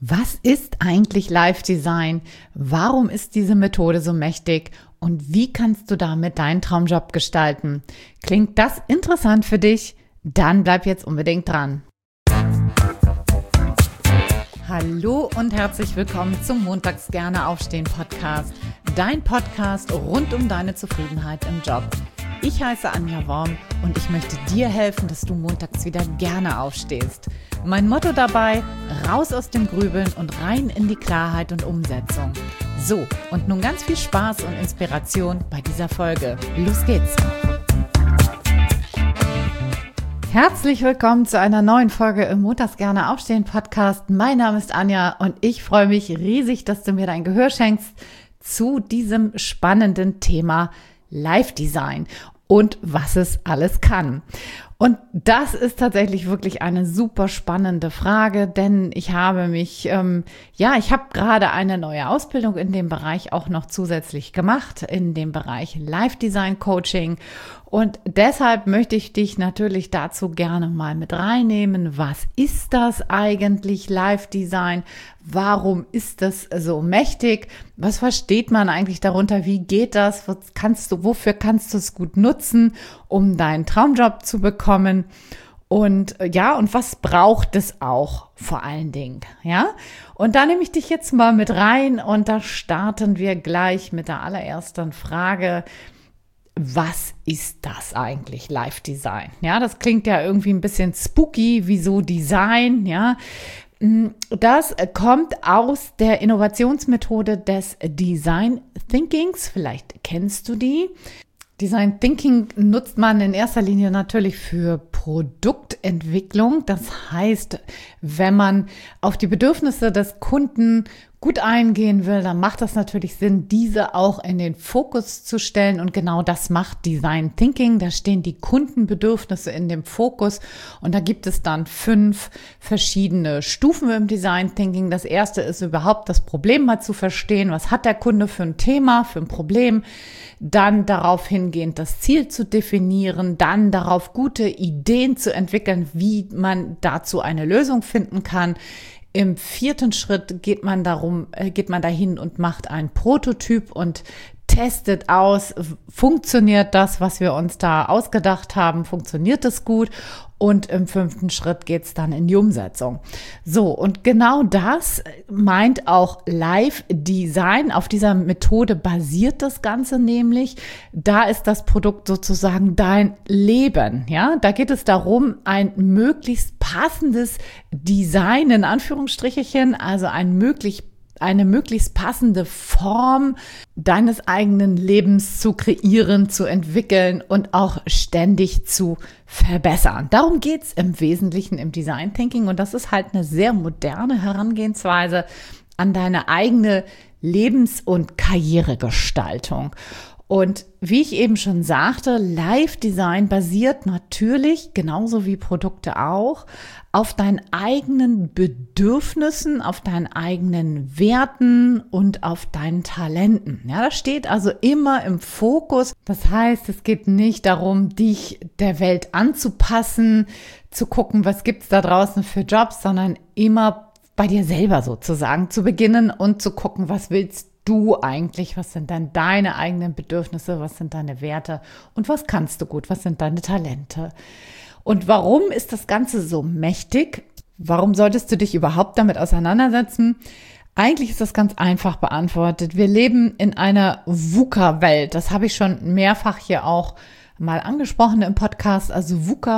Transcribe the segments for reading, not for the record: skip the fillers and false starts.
Was ist eigentlich Live Design? Warum ist diese Methode so mächtig? Und wie kannst du damit deinen Traumjob gestalten? Klingt das interessant für dich? Dann bleib jetzt unbedingt dran. Hallo und herzlich willkommen zum Montags gerne aufstehen Podcast. Dein Podcast rund um deine Zufriedenheit im Job. Ich heiße Anja Worm und ich möchte dir helfen, dass du montags wieder gerne aufstehst. Mein Motto dabei: raus aus dem Grübeln und rein in die Klarheit und Umsetzung. So, und nun ganz viel Spaß und Inspiration bei dieser Folge. Los geht's! Herzlich willkommen zu einer neuen Folge im Montags gerne aufstehen Podcast. Mein Name ist Anja und ich freue mich riesig, dass du mir dein Gehör schenkst zu diesem spannenden Thema Live Design und was es alles kann. Und das ist tatsächlich wirklich eine super spannende Frage, denn ich habe mich, ich habe gerade eine neue Ausbildung in dem Bereich auch noch zusätzlich gemacht, in dem Bereich Live Design Coaching. Und deshalb möchte ich dich natürlich dazu gerne mal mit reinnehmen. Was ist das eigentlich, Live Design? Warum ist das so mächtig? Was versteht man eigentlich darunter? Wie geht das? Wofür kannst du es gut nutzen, um deinen Traumjob zu bekommen? Und und was braucht es auch vor allen Dingen? Ja? Und da nehme ich dich jetzt mal mit rein und da starten wir gleich mit der allerersten Frage. Was ist das eigentlich, Live Design? Ja, das klingt ja irgendwie ein bisschen spooky, wieso Design, ja. Das kommt aus der Innovationsmethode des Design Thinkings. Vielleicht kennst du die. Design Thinking nutzt man in erster Linie natürlich für Produktentwicklung. Das heißt, wenn man auf die Bedürfnisse des Kunden gut eingehen will, dann macht das natürlich Sinn, diese auch in den Fokus zu stellen. Und genau das macht Design Thinking. Da stehen die Kundenbedürfnisse in dem Fokus. Und da gibt es dann 5 verschiedene Stufen im Design Thinking. Das erste ist überhaupt das Problem mal zu verstehen. Was hat der Kunde für ein Thema, für ein Problem? Dann darauf hingehend das Ziel zu definieren. Dann darauf gute Ideen zu entwickeln, wie man dazu eine Lösung finden kann. Im 4. Schritt geht man dahin und macht einen Prototyp und testet aus, funktioniert das, was wir uns da ausgedacht haben, funktioniert es gut? Und im 5. Schritt geht es dann in die Umsetzung. So, und genau das meint auch Live Design. Auf dieser Methode basiert das Ganze nämlich. Da ist das Produkt sozusagen dein Leben. Ja, da geht es darum, ein möglichst passendes Design, in Anführungsstrichen, also eine möglichst passende Form deines eigenen Lebens zu kreieren, zu entwickeln und auch ständig zu verbessern. Darum geht's im Wesentlichen im Design Thinking und das ist halt eine sehr moderne Herangehensweise an deine eigene Lebens- und Karrieregestaltung. Und wie ich eben schon sagte, Live Design basiert natürlich, genauso wie Produkte auch, auf deinen eigenen Bedürfnissen, auf deinen eigenen Werten und auf deinen Talenten. Ja, das steht also immer im Fokus. Das heißt, es geht nicht darum, dich der Welt anzupassen, zu gucken, was gibt's da draußen für Jobs, sondern immer bei dir selber sozusagen zu beginnen und zu gucken, was willst du eigentlich, was sind dann deine eigenen Bedürfnisse, was sind deine Werte und was kannst du gut, was sind deine Talente. Und warum ist das Ganze so mächtig? Warum solltest du dich überhaupt damit auseinandersetzen? Eigentlich ist das ganz einfach beantwortet. Wir leben in einer VUCA-Welt. Das habe ich schon mehrfach hier auch mal angesprochen im Podcast. Also VUCA,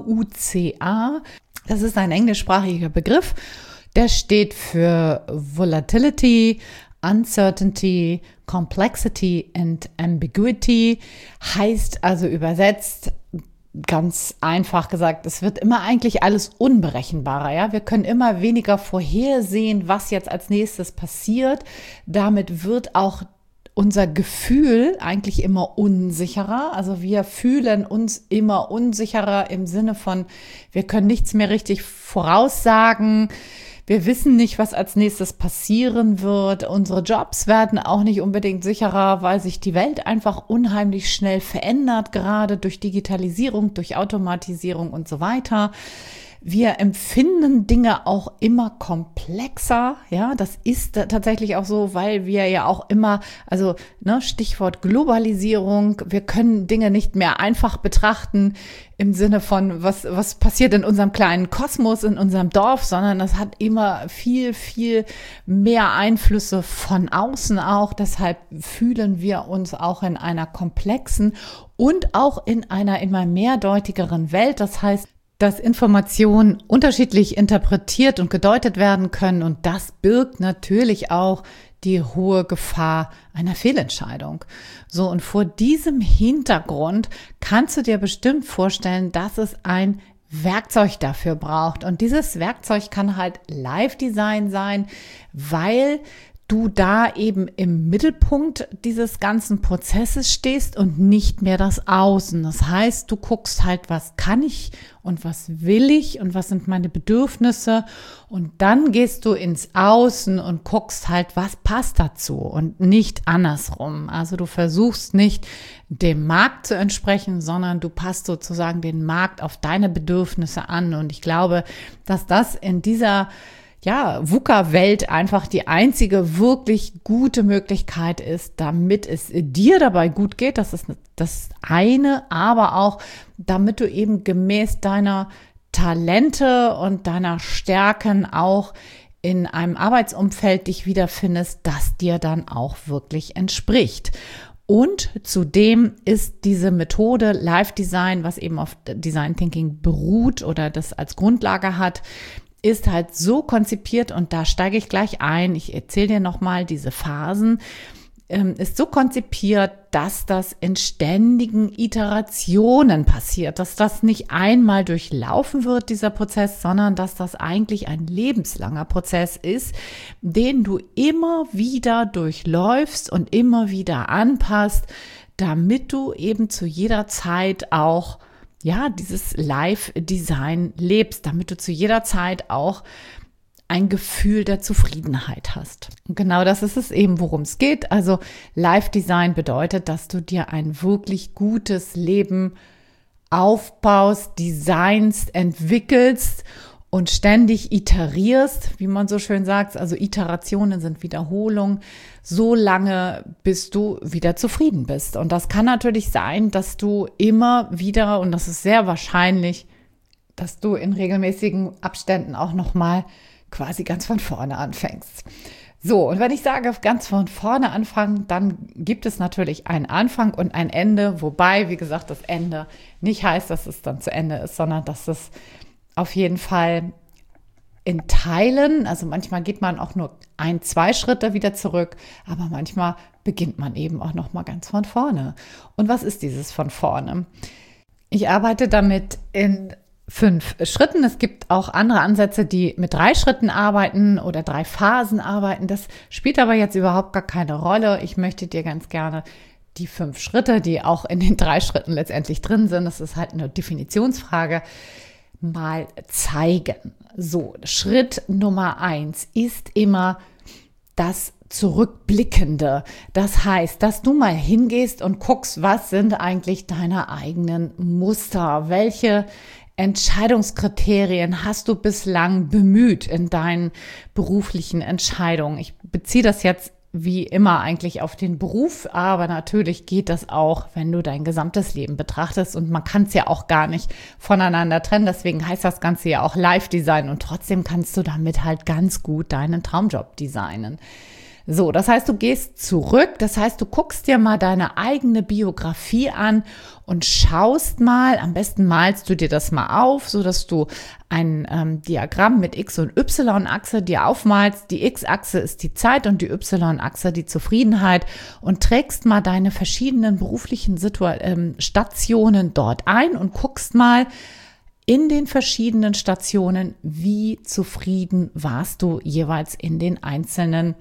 V-U-C-A. Das ist ein englischsprachiger Begriff. Der steht für Volatility, Uncertainty, Complexity and Ambiguity. Heißt also übersetzt, ganz einfach gesagt, es wird immer eigentlich alles unberechenbarer, ja. Wir können immer weniger vorhersehen, was jetzt als nächstes passiert. Damit wird auch unser Gefühl eigentlich immer unsicherer. Also wir fühlen uns immer unsicherer im Sinne von, wir können nichts mehr richtig voraussagen. Wir wissen nicht, was als nächstes passieren wird. Unsere Jobs werden auch nicht unbedingt sicherer, weil sich die Welt einfach unheimlich schnell verändert, gerade durch Digitalisierung, durch Automatisierung und so weiter. Wir empfinden Dinge auch immer komplexer. Ja, das ist tatsächlich auch so, weil wir ja auch immer, also Stichwort Globalisierung, wir können Dinge nicht mehr einfach betrachten im Sinne von, was passiert in unserem kleinen Kosmos, in unserem Dorf, sondern das hat immer viel, viel mehr Einflüsse von außen auch. Deshalb fühlen wir uns auch in einer komplexen und auch in einer immer mehrdeutigeren Welt. Das heißt, dass Informationen unterschiedlich interpretiert und gedeutet werden können. Und das birgt natürlich auch die hohe Gefahr einer Fehlentscheidung. So, und vor diesem Hintergrund kannst du dir bestimmt vorstellen, dass es ein Werkzeug dafür braucht. Und dieses Werkzeug kann halt Live-Design sein, weil du da eben im Mittelpunkt dieses ganzen Prozesses stehst und nicht mehr das Außen. Das heißt, du guckst halt, was kann ich und was will ich und was sind meine Bedürfnisse, und dann gehst du ins Außen und guckst halt, was passt dazu und nicht andersrum. Also du versuchst nicht dem Markt zu entsprechen, sondern du passt sozusagen den Markt auf deine Bedürfnisse an, und ich glaube, dass das in dieser VUCA-Welt einfach die einzige wirklich gute Möglichkeit ist, damit es dir dabei gut geht. Das ist das eine, aber auch, damit du eben gemäß deiner Talente und deiner Stärken auch in einem Arbeitsumfeld dich wiederfindest, das dir dann auch wirklich entspricht. Und zudem ist diese Methode Live Design, was eben auf Design Thinking beruht oder das als Grundlage hat, ist halt so konzipiert, und da steige ich gleich ein, ich erzähle dir nochmal diese Phasen, ist so konzipiert, dass das in ständigen Iterationen passiert, dass das nicht einmal durchlaufen wird, dieser Prozess, sondern dass das eigentlich ein lebenslanger Prozess ist, den du immer wieder durchläufst und immer wieder anpasst, damit du eben zu jeder Zeit auch dieses Live-Design lebst, damit du zu jeder Zeit auch ein Gefühl der Zufriedenheit hast. Und genau das ist es eben, worum es geht. Also Live-Design bedeutet, dass du dir ein wirklich gutes Leben aufbaust, designst, entwickelst und ständig iterierst, wie man so schön sagt. Also Iterationen sind Wiederholung, so lange, bis du wieder zufrieden bist. Und das kann natürlich sein, dass du immer wieder, und das ist sehr wahrscheinlich, dass du in regelmäßigen Abständen auch nochmal quasi ganz von vorne anfängst. So, und wenn ich sage, ganz von vorne anfangen, dann gibt es natürlich einen Anfang und ein Ende, wobei, wie gesagt, das Ende nicht heißt, dass es dann zu Ende ist, sondern dass es auf jeden Fall in Teilen, also manchmal geht man auch nur 1-2 Schritte wieder zurück, aber manchmal beginnt man eben auch noch mal ganz von vorne. Und was ist dieses von vorne? Ich arbeite damit in 5 Schritten. Es gibt auch andere Ansätze, die mit 3 Schritten arbeiten oder 3 Phasen arbeiten. Das spielt aber jetzt überhaupt gar keine Rolle. Ich möchte dir ganz gerne die 5 Schritte, die auch in den 3 Schritten letztendlich drin sind, das ist halt eine Definitionsfrage, mal zeigen. So, Schritt Nummer 1 ist immer das Zurückblickende. Das heißt, dass du mal hingehst und guckst, was sind eigentlich deine eigenen Muster? Welche Entscheidungskriterien hast du bislang bemüht in deinen beruflichen Entscheidungen? Ich beziehe das jetzt wie immer eigentlich auf den Beruf, aber natürlich geht das auch, wenn du dein gesamtes Leben betrachtest, und man kann es ja auch gar nicht voneinander trennen, deswegen heißt das Ganze ja auch Live-Design, und trotzdem kannst du damit halt ganz gut deinen Traumjob designen. So, das heißt, du gehst zurück, das heißt, du guckst dir mal deine eigene Biografie an und schaust mal, am besten malst du dir das mal auf, so dass du ein Diagramm mit X- und Y-Achse dir aufmalst. Die X-Achse ist die Zeit und die Y-Achse die Zufriedenheit, und trägst mal deine verschiedenen beruflichen Stationen dort ein und guckst mal in den verschiedenen Stationen, wie zufrieden warst du jeweils in den einzelnen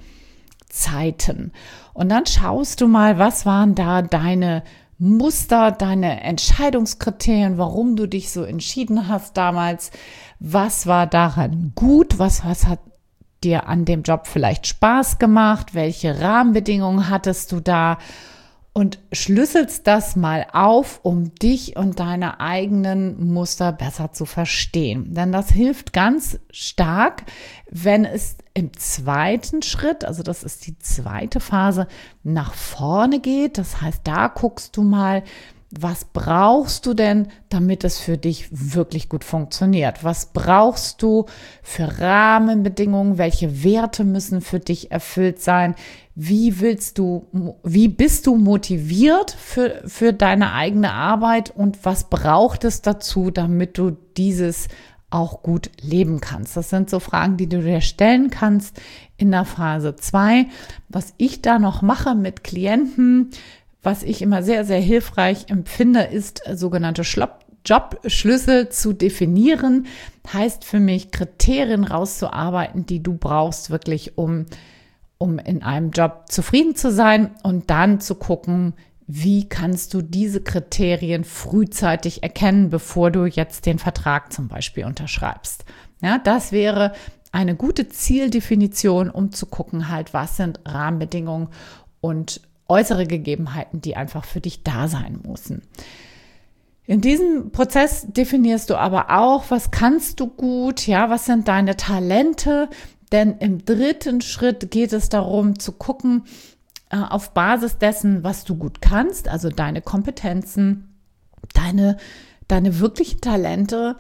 Zeiten. Und dann schaust du mal, was waren da deine Muster, deine Entscheidungskriterien, warum du dich so entschieden hast damals, was war daran gut, was hat dir an dem Job vielleicht Spaß gemacht, welche Rahmenbedingungen hattest du da, und schlüsselst das mal auf, um dich und deine eigenen Muster besser zu verstehen. Denn das hilft ganz stark, wenn es im zweiten Schritt, also das ist die zweite Phase, nach vorne geht. Das heißt, da guckst du mal, was brauchst du denn, damit es für dich wirklich gut funktioniert? Was brauchst du für Rahmenbedingungen? Welche Werte müssen für dich erfüllt sein? Wie bist du motiviert für deine eigene Arbeit und was braucht es dazu, damit du dieses auch gut leben kannst? Das sind so Fragen, die du dir stellen kannst in der Phase 2. Was ich da noch mache mit Klienten, was ich immer sehr, sehr hilfreich empfinde, ist sogenannte Jobschlüssel zu definieren. Heißt für mich, Kriterien rauszuarbeiten, die du brauchst, wirklich um in einem Job zufrieden zu sein und dann zu gucken, wie kannst du diese Kriterien frühzeitig erkennen, bevor du jetzt den Vertrag zum Beispiel unterschreibst. Ja, das wäre eine gute Zieldefinition, um zu gucken, halt, was sind Rahmenbedingungen und äußere Gegebenheiten, die einfach für dich da sein müssen. In diesem Prozess definierst du aber auch, was kannst du gut, ja, was sind deine Talente, denn im dritten Schritt geht es darum zu gucken, auf Basis dessen, was du gut kannst, also deine Kompetenzen, deine wirklichen Talente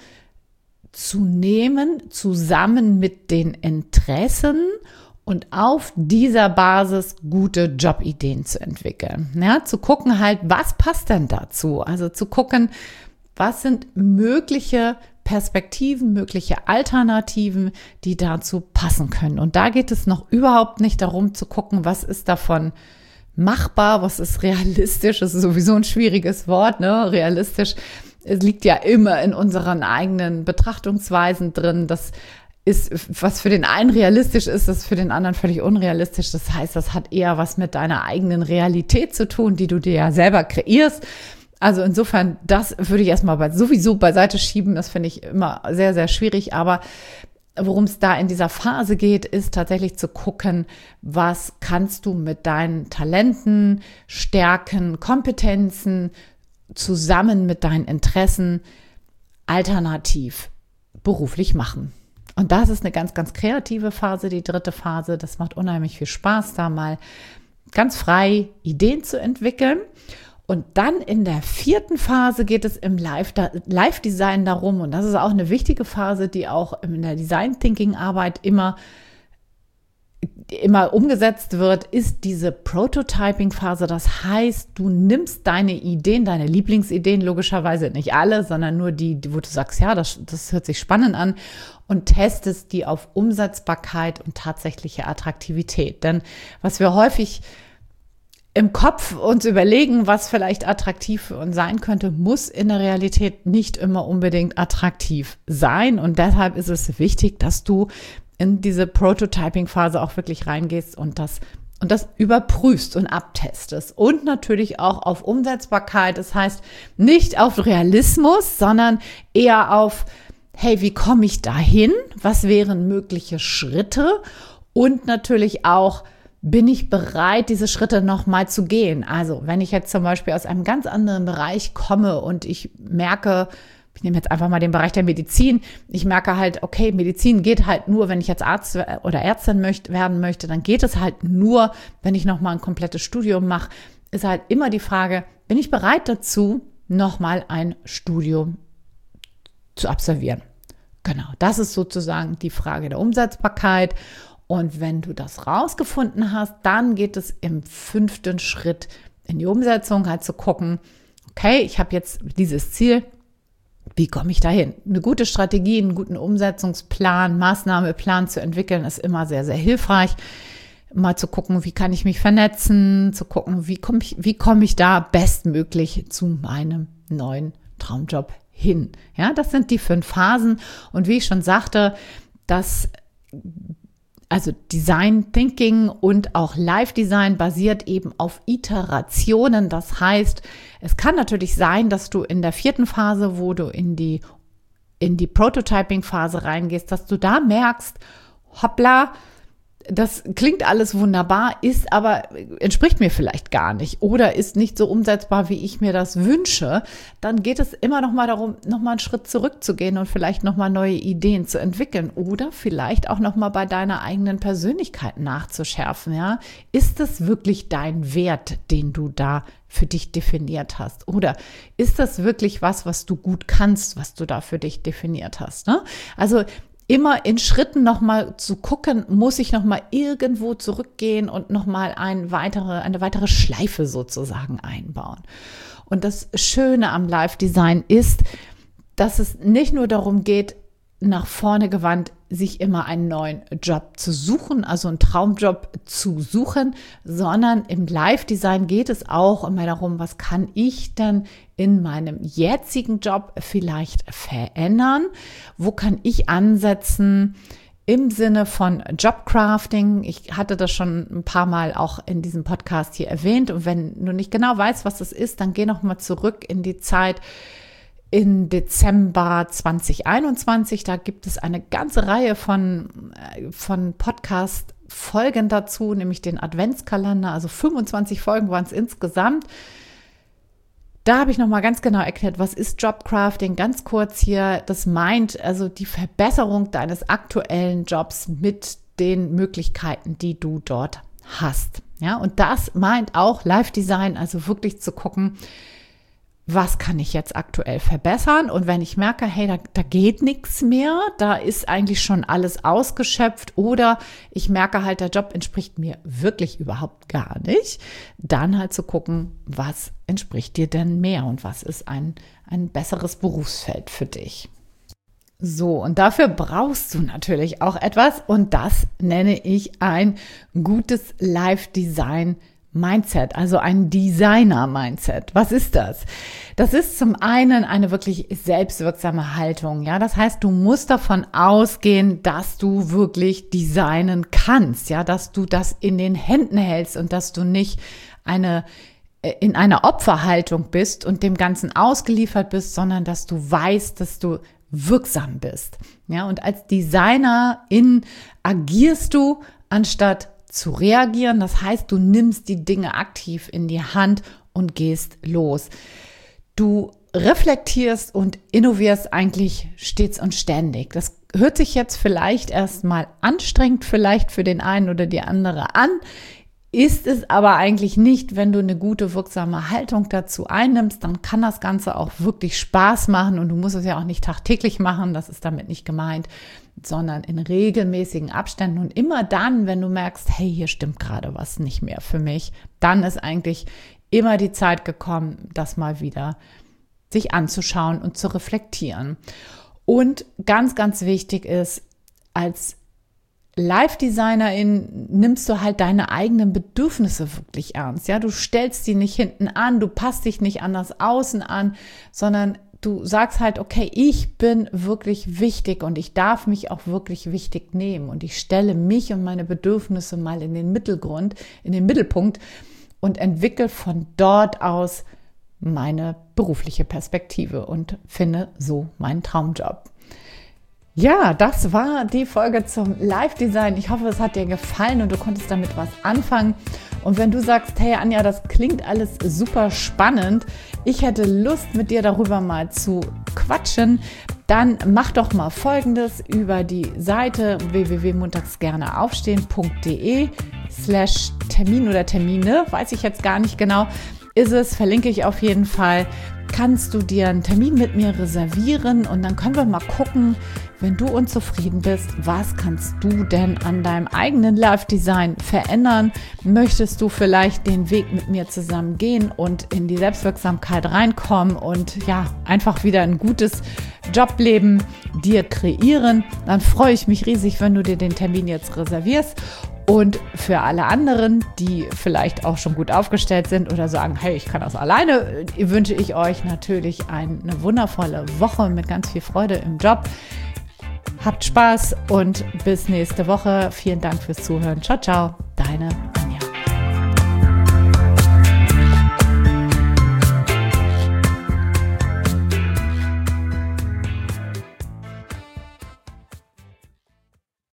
zu nehmen, zusammen mit den Interessen und auf dieser Basis gute Jobideen zu entwickeln. Ja, zu gucken halt, was passt denn dazu? Also zu gucken, was sind mögliche Perspektiven, mögliche Alternativen, die dazu passen können. Und da geht es noch überhaupt nicht darum zu gucken, was ist davon machbar, was ist realistisch. Das ist sowieso ein schwieriges Wort, ne? Realistisch. Es liegt ja immer in unseren eigenen Betrachtungsweisen drin, dass ist, was für den einen realistisch ist, ist für den anderen völlig unrealistisch. Das heißt, das hat eher was mit deiner eigenen Realität zu tun, die du dir ja selber kreierst. Also insofern, das würde ich erstmal sowieso beiseite schieben. Das finde ich immer sehr, sehr schwierig. Aber worum es da in dieser Phase geht, ist tatsächlich zu gucken, was kannst du mit deinen Talenten, Stärken, Kompetenzen zusammen mit deinen Interessen alternativ beruflich machen. Und das ist eine ganz, ganz kreative Phase, die dritte Phase. Das macht unheimlich viel Spaß, da mal ganz frei Ideen zu entwickeln. Und dann in der vierten Phase geht es im Live-Design darum, und das ist auch eine wichtige Phase, die auch in der Design-Thinking-Arbeit immer umgesetzt wird, ist diese Prototyping-Phase. Das heißt, du nimmst deine Ideen, deine Lieblingsideen, logischerweise nicht alle, sondern nur die, wo du sagst, ja, das hört sich spannend an, und testest die auf Umsetzbarkeit und tatsächliche Attraktivität. Denn was wir häufig im Kopf uns überlegen, was vielleicht attraktiv für uns sein könnte, muss in der Realität nicht immer unbedingt attraktiv sein. Und deshalb ist es wichtig, dass du in diese Prototyping-Phase auch wirklich reingehst und das überprüfst und abtestest. Und natürlich auch auf Umsetzbarkeit. Das heißt, nicht auf Realismus, sondern eher auf, hey, wie komme ich dahin? Was wären mögliche Schritte? Und natürlich auch, bin ich bereit, diese Schritte nochmal zu gehen? Also, wenn ich jetzt zum Beispiel aus einem ganz anderen Bereich komme und ich merke, ich nehme jetzt einfach mal den Bereich der Medizin. Ich merke halt, okay, Medizin geht halt nur, wenn ich jetzt Arzt oder Ärztin werden möchte, dann geht es halt nur, wenn ich nochmal ein komplettes Studium mache. Ist halt immer die Frage, bin ich bereit dazu, nochmal ein Studium zu absolvieren? Genau, das ist sozusagen die Frage der Umsetzbarkeit. Und wenn du das rausgefunden hast, dann geht es im 5. Schritt in die Umsetzung, halt zu gucken, okay, ich habe jetzt dieses Ziel, wie komme ich dahin? Eine gute Strategie, einen guten Umsetzungsplan, Maßnahmeplan zu entwickeln, ist immer sehr, sehr hilfreich. Mal zu gucken, wie kann ich mich vernetzen, zu gucken, wie komme ich da bestmöglich zu meinem neuen Traumjob hin. Ja, das sind die 5 Phasen. Und wie ich schon sagte, also Design Thinking und auch Live Design basiert eben auf Iterationen. Das heißt, es kann natürlich sein, dass du in der 4. Phase, wo du in die Prototyping Phase reingehst, dass du da merkst, hoppla, das klingt alles wunderbar, entspricht mir vielleicht gar nicht oder ist nicht so umsetzbar, wie ich mir das wünsche, dann geht es immer noch mal darum, noch mal einen Schritt zurückzugehen und vielleicht noch mal neue Ideen zu entwickeln oder vielleicht auch noch mal bei deiner eigenen Persönlichkeit nachzuschärfen. Ja? Ist das wirklich dein Wert, den du da für dich definiert hast? Oder ist das wirklich was du gut kannst, was du da für dich definiert hast? Ne? Also immer in Schritten nochmal zu gucken, muss ich nochmal irgendwo zurückgehen und nochmal eine weitere Schleife sozusagen einbauen. Und das Schöne am Live-Design ist, dass es nicht nur darum geht, nach vorne gewandt, sich immer einen neuen Job zu suchen, also einen Traumjob zu suchen, sondern im Live-Design geht es auch immer darum, was kann ich denn in meinem jetzigen Job vielleicht verändern? Wo kann ich ansetzen im Sinne von Jobcrafting? Ich hatte das schon ein paar Mal auch in diesem Podcast hier erwähnt. Und wenn du nicht genau weißt, was das ist, dann geh noch mal zurück in die Zeit in Dezember 2021, da gibt es eine ganze Reihe von Podcast-Folgen dazu, nämlich den Adventskalender, also 25 Folgen waren es insgesamt. Da habe ich nochmal ganz genau erklärt, was ist Jobcrafting, ganz kurz hier, das meint also die Verbesserung deines aktuellen Jobs mit den Möglichkeiten, die du dort hast. Ja, und das meint auch Live-Design, also wirklich zu gucken, was kann ich jetzt aktuell verbessern? Und wenn ich merke, hey, da geht nichts mehr, da ist eigentlich schon alles ausgeschöpft oder ich merke halt, der Job entspricht mir wirklich überhaupt gar nicht, dann halt zu gucken, was entspricht dir denn mehr und was ist ein besseres Berufsfeld für dich. So, und dafür brauchst du natürlich auch etwas und das nenne ich ein gutes Live-Design-Mindset, also ein Designer-Mindset. Was ist das? Das ist zum einen eine wirklich selbstwirksame Haltung. Ja, das heißt, du musst davon ausgehen, dass du wirklich designen kannst. Ja, dass du das in den Händen hältst und dass du nicht in einer Opferhaltung bist und dem Ganzen ausgeliefert bist, sondern dass du weißt, dass du wirksam bist. Ja, und als Designerin agierst du, anstatt zu reagieren. Das heißt, du nimmst die Dinge aktiv in die Hand und gehst los. Du reflektierst und innovierst eigentlich stets und ständig. Das hört sich jetzt vielleicht erstmal anstrengend vielleicht für den einen oder die andere an, ist es aber eigentlich nicht. Wenn du eine gute, wirksame Haltung dazu einnimmst, dann kann das Ganze auch wirklich Spaß machen und du musst es ja auch nicht tagtäglich machen, das ist damit nicht gemeint, sondern in regelmäßigen Abständen und immer dann, wenn du merkst, hey, hier stimmt gerade was nicht mehr für mich, dann ist eigentlich immer die Zeit gekommen, das mal wieder sich anzuschauen und zu reflektieren. Und ganz, ganz wichtig ist, als Live-Designerin nimmst du halt deine eigenen Bedürfnisse wirklich ernst. Ja, du stellst die nicht hinten an, du passt dich nicht an das Außen an, sondern du sagst halt, okay, ich bin wirklich wichtig und ich darf mich auch wirklich wichtig nehmen und ich stelle mich und meine Bedürfnisse mal in den Mittelpunkt und entwickle von dort aus meine berufliche Perspektive und finde so meinen Traumjob. Ja, das war die Folge zum Live-Design. Ich hoffe, es hat dir gefallen und du konntest damit was anfangen. Und wenn du sagst, hey Anja, das klingt alles super spannend, ich hätte Lust, mit dir darüber mal zu quatschen, dann mach doch mal Folgendes über die Seite www.montagsgerneaufstehen.de/Termin oder Termine, weiß ich jetzt gar nicht genau, verlinke ich auf jeden Fall. Kannst du dir einen Termin mit mir reservieren und dann können wir mal gucken, wenn du unzufrieden bist, was kannst du denn an deinem eigenen Live-Design verändern? Möchtest du vielleicht den Weg mit mir zusammen gehen und in die Selbstwirksamkeit reinkommen und ja, einfach wieder ein gutes Jobleben dir kreieren? Dann freue ich mich riesig, wenn du dir den Termin jetzt reservierst. Und für alle anderen, die vielleicht auch schon gut aufgestellt sind oder sagen, hey, ich kann das alleine, wünsche ich euch natürlich eine wundervolle Woche mit ganz viel Freude im Job. Habt Spaß und bis nächste Woche. Vielen Dank fürs Zuhören. Ciao, ciao, deine